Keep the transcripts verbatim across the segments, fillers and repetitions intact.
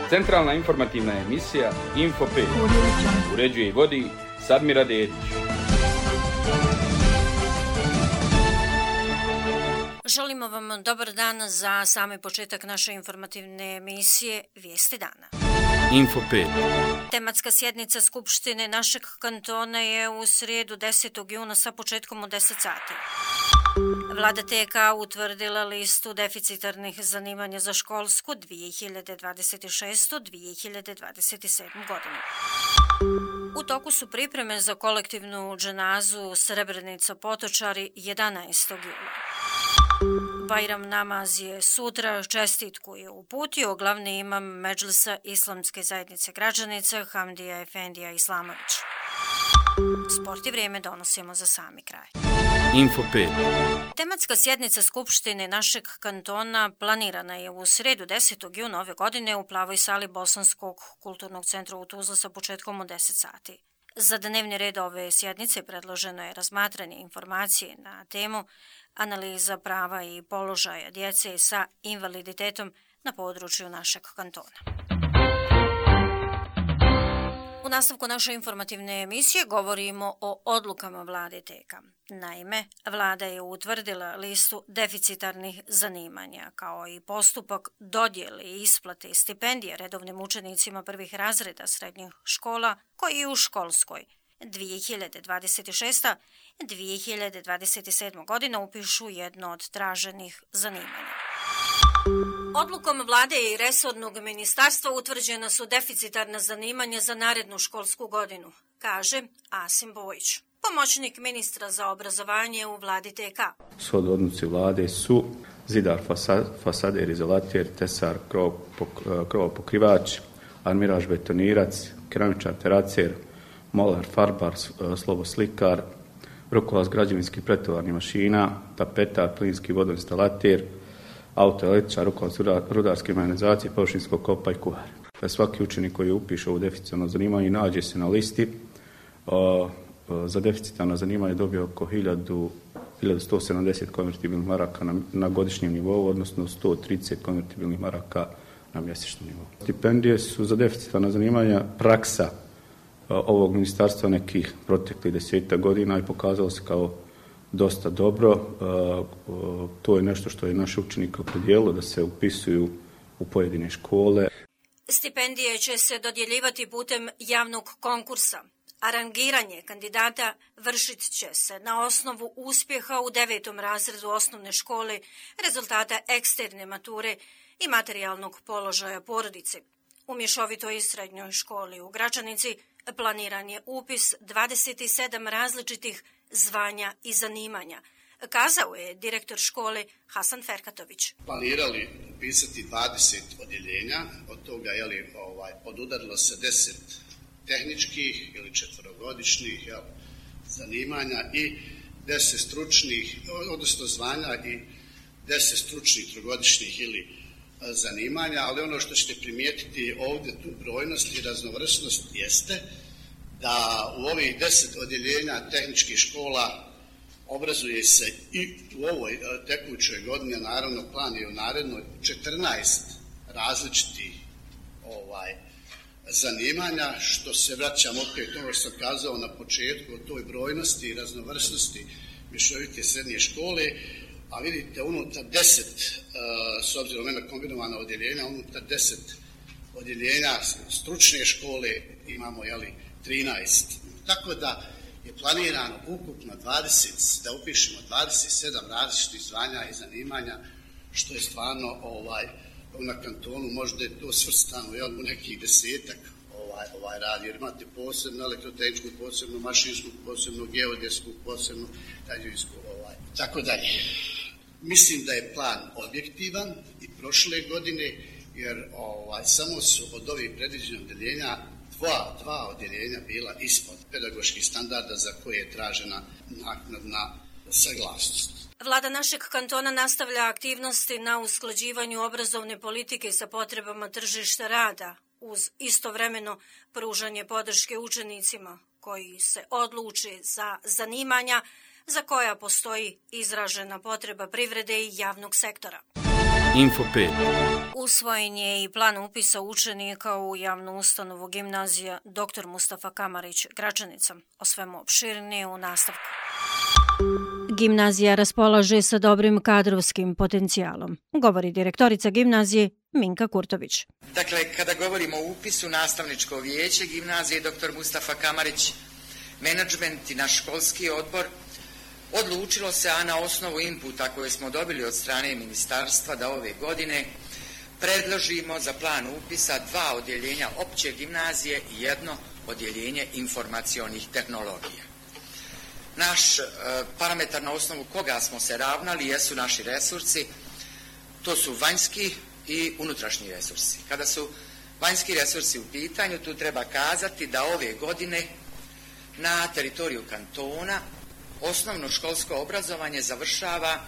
Centralna informativna emisija Info pet. Uređuje i vodi Sadmira Dedić. Želimo vam dobar dan za sami početak naše informativne emisije Vijesti dana. Info pet. Tematska sjednica Skupštine našeg kantona je u srijedu desetog juna sa početkom u deset sati. Vlada T K utvrdila listu deficitarnih zanimanja za školsku dvije hiljade dvadeset šeste do dvije hiljade dvadeset sedme. godinu. U toku su pripreme za kolektivnu dženazu Srebrenica Potočari jedanaestog jula. Bajram namaz je sutra, čestitku je uputio glavni imam Medžlisa Islamske zajednice građanica Hamdija Efendija Islamović. Sport i vrijeme donosimo za sami kraj. Info pet. Tematska sjednica Skupštine našeg kantona planirana je u srijedu desetog juna ove godine u plavoj sali Bosanskog kulturnog centra u Tuzli sa početkom u deset sati. Za dnevni red ove sjednice predloženo je razmatranje informacije na temu analiza prava i položaja djece sa invaliditetom na području našeg kantona. U nastavku naše informativne emisije govorimo o odlukama vlade T K. Naime, vlada je utvrdila listu deficitarnih zanimanja kao i postupak dodjele i isplate stipendije redovnim učenicima prvih razreda srednjih škola koji u školskoj dvije hiljade dvadeset šeste do dvije hiljade dvadeset sedme. godina upišu jedno od traženih zanimanja. Odlukom vlade i resornog ministarstva utvrđena su deficitarna zanimanja za narednu školsku godinu, kaže Asim Bojić, pomoćnik ministra za obrazovanje u vladi T K. Svod odluci vlade su zidar, fasader, izolater, tesar, krovopokrivač, armiraž, betonirac, keramičar, teracer, molar, farbar, slovoslikar, rukovac građevinskih pretovarnih mašina, tapetar, plinski vodoinstalater, autoelektričar, rukovac rudarske mehanizacije, površinskog kopa i kuhar. Svaki učenik koji upiše ovo deficitarno zanimanje i nađe se na listi, za deficitarno zanimanje dobije oko hiljadu sto sedamdeset konvertibilnih maraka na, na godišnjem nivou, odnosno sto trideset konvertibilnih maraka na mjesečnom nivou. Stipendije su za deficitarna zanimanja praksa ovog ministarstva nekih proteklih deseta godina i pokazalo se kao dosta dobro. To je nešto što je naše učenike opredijelilo da se upisuju u pojedine škole. Stipendije će se dodjeljivati putem javnog konkursa. A rangiranje kandidata vršit će se na osnovu uspjeha u devetom razredu osnovne škole, rezultata eksterne mature i materijalnog položaja porodice. U mješovitoj srednjoj školi u Gračanici planiran je upis dvadeset sedam različitih zvanja i zanimanja, kazao je direktor škole Hasan Ferkatović. Planirali upisati dvadeset odjeljenja, od toga je li ovaj, podudarilo se deset tehničkih ili četverogodišnjih jel, zanimanja i deset stručnih, odnosno zvanja i deset stručnih trogodišnjih ili zanimanja, ali ono što ćete primijetiti ovdje tu brojnost i raznovrsnost jeste da u ovih deset odjeljenja tehničkih škola obrazuje se i u ovoj tekućoj godini, naravno plan je u narednoj četrnaest različitih ovaj, zanimanja, što se vraćam opet ono što sam kazao na početku o toj brojnosti i raznovrsnosti mješovite srednje škole, a vidite unutar deset, s obzirom na kombinovana odjeljenja, unutar deset odjeljenja stručne škole imamo jeli, trinaest. Tako da je planirano ukupno dvadeset, da upišemo dvadeset sedam različitih zvanja i zanimanja, što je stvarno ovaj, na kantonu možda je to svrstano jel, u nekih desetak ovaj, ovaj rad, jer imate posebno elektrotehničku, posebno mašinsku, posebno geodetsku, posebno građevinsku, ovaj, tako dalje. Mislim da je plan objektivan i prošle godine, jer ovaj, samo su od ovih predviđenih odjeljenja dva, dva odjeljenja bila ispod pedagoških standarda za koje je tražena naknadna saglasnost. Vlada našeg kantona nastavlja aktivnosti na usklađivanju obrazovne politike sa potrebama tržišta rada uz istovremeno pružanje podrške učenicima koji se odluče za zanimanja za koja postoji izražena potreba privrede i javnog sektora. Info pet. U Usvojen je i plan upisa učenika u javnu ustanovu gimnazija doktor Mustafa Kamarić Gračanica. O svemu opširnije u nastavku. Gimnazija raspolaže sa dobrim kadrovskim potencijalom, govori direktorica gimnazije Minka Kurtović. Dakle, kada govorimo o upisu, nastavničko vijeće gimnazije doktor Mustafa Kamarić, menadžment i naš školski odbor odlučilo se, a na osnovu inputa koje smo dobili od strane ministarstva, da ove godine predložimo za plan upisa dva odjeljenja opće gimnazije i jedno odjeljenje informacionih tehnologija. Naš e, parametar na osnovu koga smo se ravnali jesu naši resursi, to su vanjski i unutrašnji resursi. Kada su vanjski resursi u pitanju, tu treba kazati da ove godine na teritoriju kantona osnovno školsko obrazovanje završava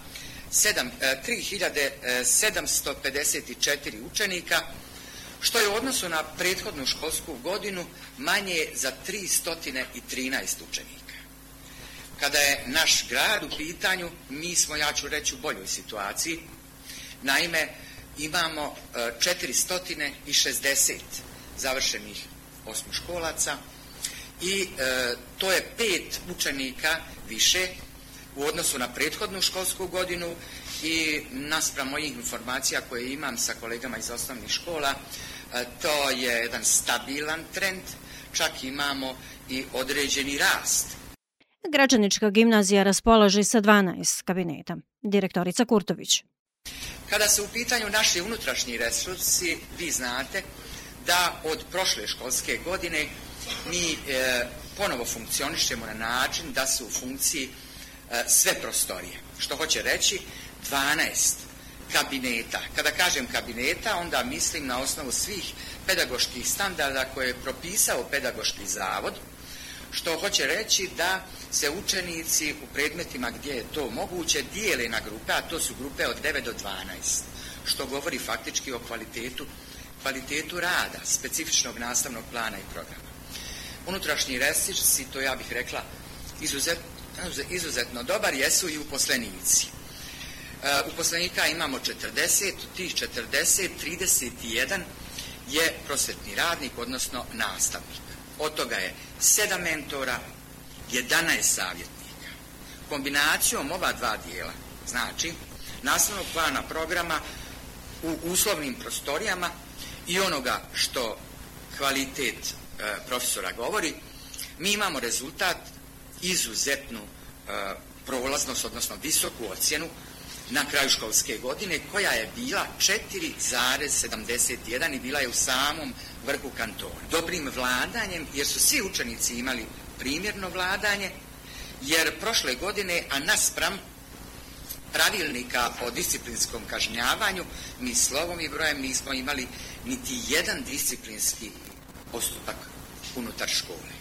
tri hiljade sedamsto pedeset četiri učenika, što je u odnosu na prethodnu školsku godinu manje za tristo trinaest učenika. Kada je naš grad u pitanju, mi smo, ja ću reći, u boljoj situaciji. Naime, imamo četiristo šezdeset završenih osmoškolaca i e, to je pet učenika više u odnosu na prethodnu školsku godinu i naspram mojih informacija koje imam sa kolegama iz osnovnih škola, e, to je jedan stabilan trend, čak imamo i određeni rast. Gračanička gimnazija raspolaže sa dvanaest kabineta. Direktorica Kurtović. Kada su u pitanju naši unutrašnji resursi, vi znate da od prošle školske godine mi e, ponovo funkcionišemo na način da su u funkciji e, sve prostorije. Što hoće reći dvanaest kabineta. Kada kažem kabineta, onda mislim na osnovu svih pedagoških standarda koje je propisao pedagoški zavod, što hoće reći da se učenici u predmetima gdje je to moguće dijele na grupe, a to su grupe od devet do dvanaest, što govori faktički o kvalitetu, kvalitetu rada, specifičnog nastavnog plana i programa. Unutrašnji resursi, to ja bih rekla izuzet, izuzetno dobar, jesu i uposlenici. E, uposlenika imamo četrdeset, tih četrdeset, trideset jedan je prosvetni radnik, odnosno nastavnik. Od toga je sedam mentora, jedanaest savjetnika. Kombinacijom ova dva dijela, znači nastavnog plana programa u uslovnim prostorijama i onoga što kvalitet e, profesora govori, mi imamo rezultat izuzetnu e, prolaznost, odnosno visoku ocjenu na kraju školske godine, koja je bila četiri zarez sedamdeset jedan i bila je u samom vrhu kantona. Dobrim vladanjem, jer su svi učenici imali primjerno vladanje, jer prošle godine, a naspram pravilnika o disciplinskom kažnjavanju, mi slovom i brojem nismo imali niti jedan disciplinski postupak unutar škole.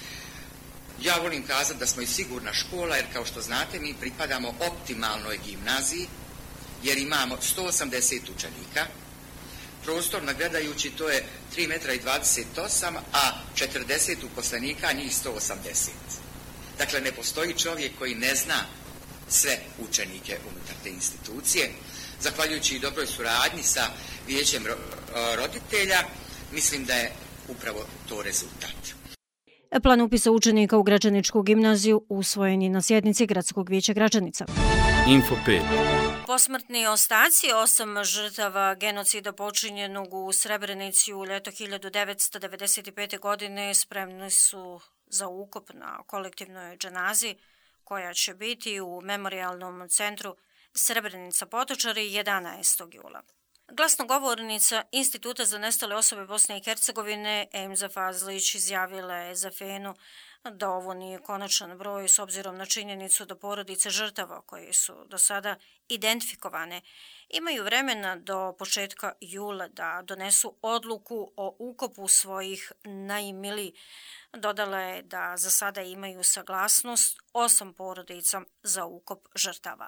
Ja volim kazati da smo i sigurna škola, jer kao što znate mi pripadamo optimalnoj gimnaziji, jer imamo sto osamdeset učenika, prostorno gledajući to je tri metra i dvadeset osam, a četrdeset uposlenika, njih sto osamdeset. Dakle, ne postoji čovjek koji ne zna sve učenike unutar te institucije. Zahvaljujući i dobroj suradnji sa vijećem roditelja, mislim da je upravo to rezultat. Plan upisa učenika u Gračaničku gimnaziju usvojen je na sjednici Gradskog vijeća Gračanica. Info pet. Posmrtni ostaci osam žrtava genocida počinjenog u Srebrenici u ljeto hiljadu devetsto devedeset pete. godine spremni su za ukop na kolektivnoj dženazi, koja će biti u memorijalnom centru Srebrenica Potočari jedanaestog jula. Glasnogovornica Instituta za nestale osobe Bosne i Hercegovine Emza Fazlić izjavila je za Fenu da ovo nije konačan broj s obzirom na činjenicu da porodice žrtava koje su do sada identifikovane imaju vremena do početka jula da donesu odluku o ukopu svojih najmilijih. Dodala je da za sada imaju saglasnost osam porodica za ukop žrtava.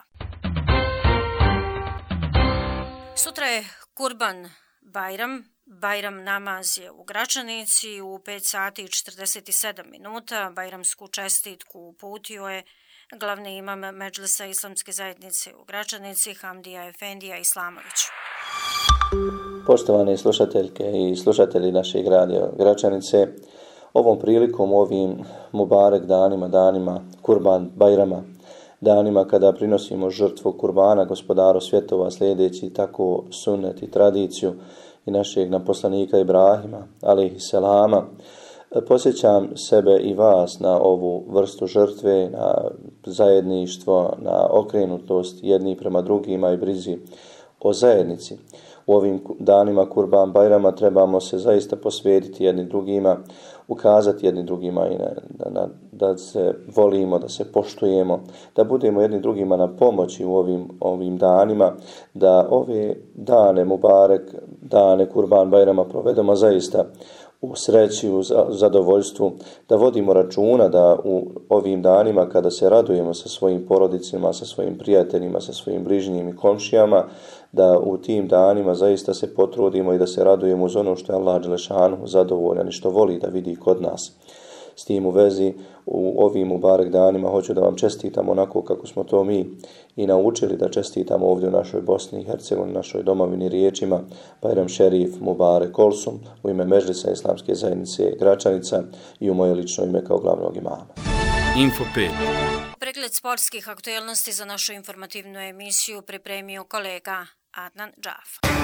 Sutra je Kurban Bajram. Bajram namaz je u Gračanici u pet sati i četrdeset sedam minuta. Bajramsku čestitku uputio je glavni imam Medžlisa Islamske zajednice u Gračanici Hamdija Efendija Islamović. Poštovane slušateljke i slušatelji našeg radija Gračanice, ovom prilikom, ovim Mubarek danima, danima Kurban Bajrama, danima kada prinosimo žrtvu kurbana gospodaru svjetova, slijedeći tako sunnet i tradiciju i našeg poslanika Ibrahima, alejhi selama, posjećam sebe i vas na ovu vrstu žrtve, na zajedništvo, na okrenutost jedni prema drugima i brizi o zajednici. U ovim danima Kurban Bajrama trebamo se zaista posvetiti jedni drugima, ukazati jedni drugima i na, na, da se volimo, da se poštujemo, da budemo jedni drugima na pomoći u ovim, ovim danima, da ove dane Mubarek, dane Kurban Bajrama provedemo zaista u sreći, u zadovoljstvu, da vodimo računa da u ovim danima kada se radujemo sa svojim porodicima, sa svojim prijateljima, sa svojim bližnjim i komšijama, da u tim danima zaista se potrudimo i da se radujemo uz ono što je Allah dželešanu zadovoljan i što voli da vidi kod nas. S tim u vezi, u ovim Mubarek danima hoću da vam čestitam onako kako smo to mi i naučili da čestitamo ovdje u našoj Bosni i Hercegovini, našoj domovini riječima Bajram Šerif Mubarek Olsum u ime Medžlisa Islamske zajednice Gračanica i u moje lično ime kao glavnog imama. Info pet. Pregled sportskih aktualnosti za našu informativnu emisiju pripremio kolega Adnan Džaf.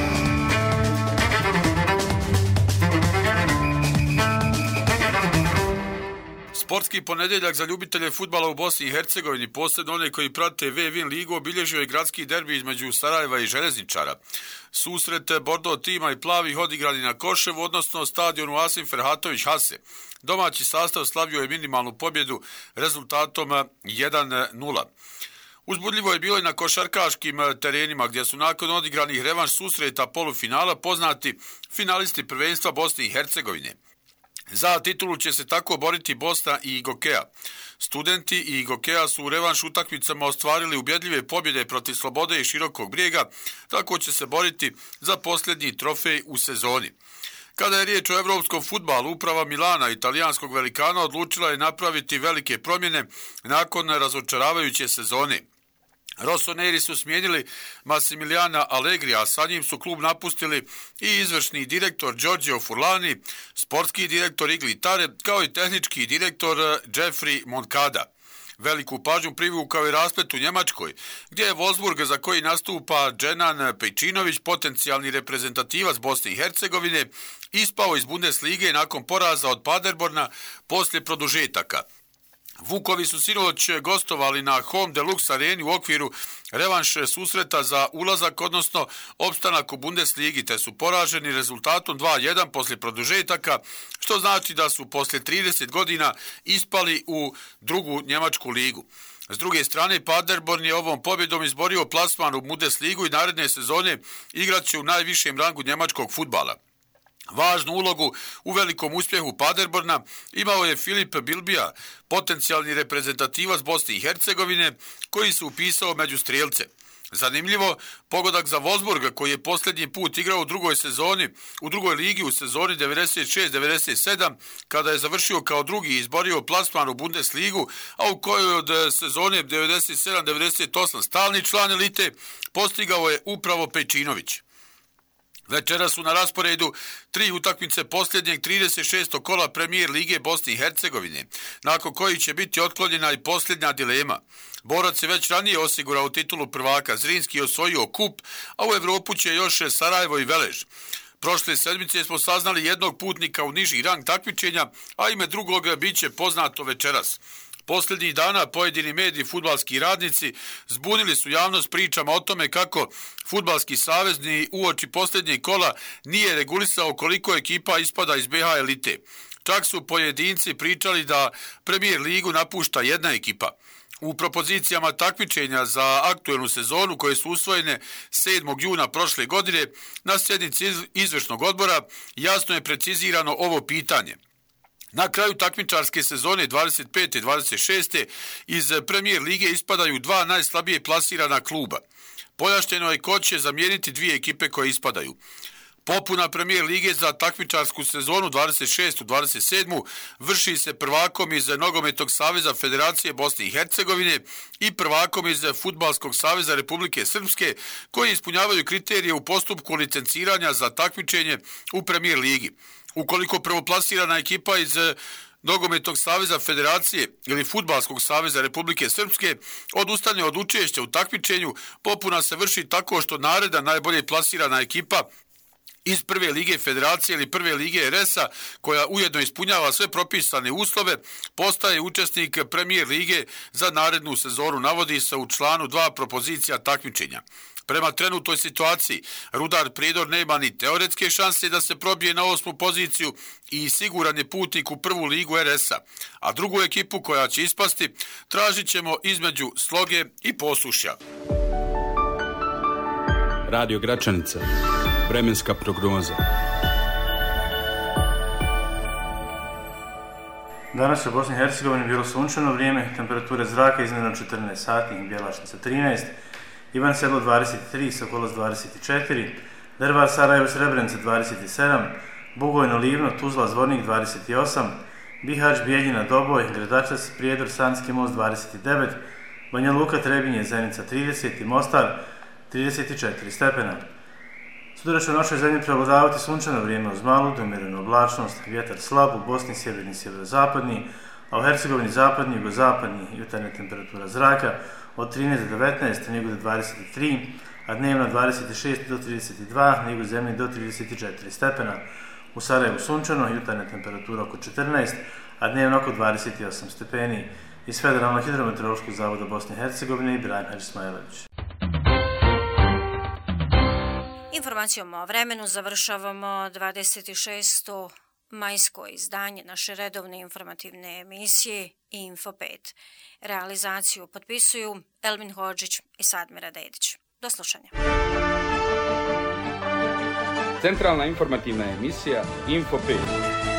Sportski ponedjeljak za ljubitelje fudbala u Bosni i Hercegovini, posebno one koji prate V-Win ligu, obilježio je gradski derbi između Sarajeva i Željezničara. Susret Bordo tima i plavih odigrani na Koševu, odnosno stadionu Asim Ferhatović Hase. Domaći sastav slavio je minimalnu pobjedu rezultatom jedan nula. Uzbudljivo je bilo i na košarkaškim terenima gdje su nakon odigranih revanš susreta polufinala poznati finalisti prvenstva Bosne i Hercegovine. Za titulu će se tako boriti Bosna i Gokeja. Studenti i Gokeja su u revanš utakmicama ostvarili ubjedljive pobjede protiv Slobode i Širokog Brijega, tako će se boriti za posljednji trofej u sezoni. Kada je riječ o evropskom fudbalu, uprava Milana, italijanskog velikana, odlučila je napraviti velike promjene nakon razočaravajuće sezone. Rossoneri su smijenili Massimiliana Allegrija, a sa njim su klub napustili i izvršni direktor Giorgio Furlani, sportski direktor Igli Tare, kao i tehnički direktor Jeffrey Moncada. Veliku pažnju privukao je rasplet u Njemačkoj, gdje je Wolfsburg, za koji nastupa Dženan Pejčinović, potencijalni reprezentativac Bosne i Hercegovine, ispao iz Bundeslige nakon poraza od Paderborna poslije produžetaka. Vukovi su sinoć gostovali na Home Deluxe areni u okviru revanš susreta za ulazak, odnosno opstanak u Bundesligi, te su poraženi rezultatom dva jedan poslije produžetaka, što znači da su poslije trideset godina ispali u drugu njemačku ligu. S druge strane, Paderborn je ovom pobjedom izborio plasman u Bundesligu i naredne sezone igrat će u najvišem rangu njemačkog fudbala. Važnu ulogu u velikom uspjehu Paderborna imao je Filip Bilbija, potencijalni reprezentativac Bosne i Hercegovine, koji se upisao među strijelce. Zanimljivo, pogodak za Wolfsburg, koji je posljednji put igrao u drugoj sezoni, u drugoj ligi u sezoni devedeset šest devedeset sedam, kada je završio kao drugi i izborio plasman u Bundesligu, a u kojoj od sezone devedeset sedam devedeset osam stalni član elite, postigao je upravo Pejčinović. Večera su na rasporedu tri utakmice posljednjeg trideset šestog kola Premijer Lige Bosne i Hercegovine, nakon koji će biti otklonjena i posljednja dilema. Borac je već ranije osigurao titulu prvaka, Zrinski je osvojio kup, a u Evropu će još Sarajevo i Velež. Prošle sedmice smo saznali jednog putnika u niži rang takmičenja, a ime drugog bit će poznato večeras. Posljednjih dana pojedini mediji i fudbalski radnici zbunili su javnost pričama o tome kako Fudbalski savez ni uoči posljednjeg kola nije regulisao koliko ekipa ispada iz B H elite. Čak su pojedinci pričali da Premijer ligu napušta jedna ekipa. U propozicijama takmičenja za aktuelnu sezonu koje su usvojene sedmog juna prošle godine na sjednici izvršnog odbora jasno je precizirano ovo pitanje. Na kraju takmičarske sezone dvadeset pete dvadeset šeste iz Premijer lige ispadaju dva najslabije plasirana kluba. Pojašnjeno je ko će zamijeniti dvije ekipe koje ispadaju. Popuna Premijer lige za takmičarsku sezonu dvadeset šestu dvadeset sedmu vrši se prvakom iz Nogometnog saveza Federacije Bosne i Hercegovine i prvakom iz Fudbalskog saveza Republike Srpske, koji ispunjavaju kriterije u postupku licenciranja za takmičenje u Premijer ligi. Ukoliko prvoplasirana ekipa iz Nogometnog saveza Federacije ili Fudbalskog saveza Republike Srpske odustane od učešća u takmičenju, popuna se vrši tako što naredna najbolje plasirana ekipa iz Prve lige Federacije ili Prve lige er es a, koja ujedno ispunjava sve propisane uslove, postaje učesnik Premijer lige za narednu sezonu, navodi se u članu dva propozicija takmičenja. Prema trenutnoj situaciji, Rudar Prijedor nema ni teoretske šanse da se probije na osmu poziciju i siguran je putnik u Prvu ligu er es a, a drugu ekipu koja će ispasti tražit ćemo između Sloge i Posušja. Radio Gračanica. Vremenska prognoza. Danas u Bosni i Hercegovini bilo sunčano vrijeme, temperature zraka iznimno četrnaest sati, Bjelašnica trinaest, Ivan Sedlo dvadeset tri, Sokolac dvadeset četiri, Drvar Sarajevo Srebrenica dvadeset sedam, Bugojno Livno, Tuzla Zvornik dvadeset osam, Bihać Bijeljina Doboj, Gradačac Prijedor Sanski most dvadeset devet, Banja Luka Trebinje Zenica trideset i Mostar trideset četiri stepena. Sutra će u našoj zemlji prevladavati sunčano vrijeme uz malu do umjerenu oblačnost, vjetar slab, u Bosni sjeverni sjeverozapadni, a u Hercegovini zapadni, jugozapadni, jutarnja temperatura zraka od trinaest do devetnaest, nego do dvadeset tri, a dnevno dvadeset šest do trideset dva, nego zemlji do trideset četiri stepena. U Sarajevu sunčano, jutarnja temperatura oko četrnaest, a dnevno oko dvadeset osam stepeni. Iz Federalnog hidrometeorološkog zavoda Bosne i Hercegovine, Ibrahim Hadži Smajlević. Informacijom o vremenu završavamo dvadeset šesto majsko izdanje naše redovne informativne emisije Info pet. Realizaciju potpisuju Elmin Hodžić i Sadmira Dedić. Do slušanja. Centralna informativna emisija Info pet.